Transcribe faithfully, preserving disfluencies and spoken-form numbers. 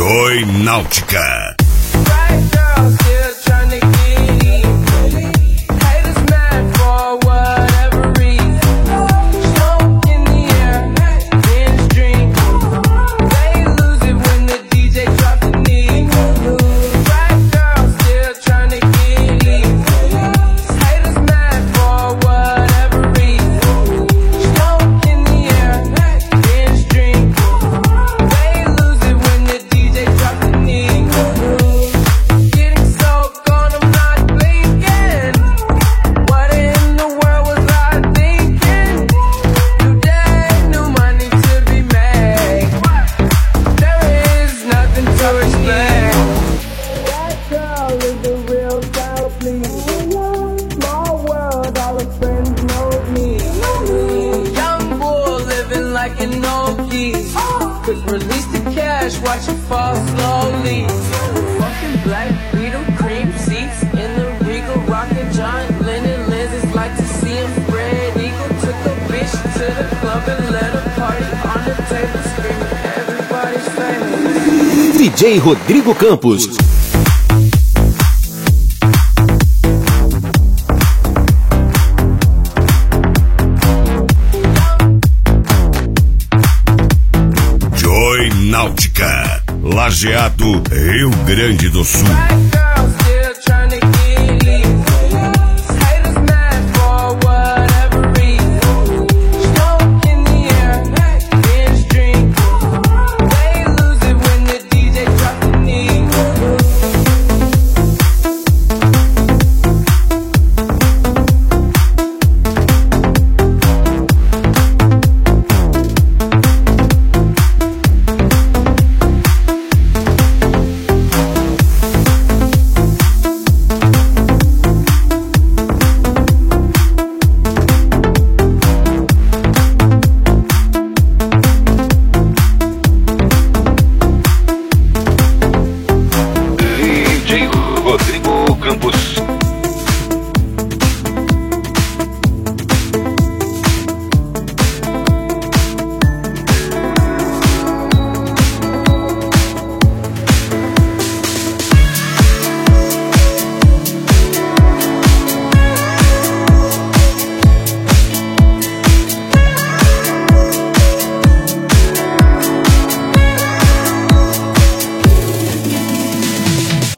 Joy Náutica. Quick release the cash, watch it fall slowly. Fucking black Beetle, cream seats in the Regal, rockin' John Lennon lenses, like to see him spread eagle. Took a bitch to the club and let a party on the table, screaming everybody's famous. D J Rodrigo Campos. Náutica, Lajeado, Rio Grande do Sul.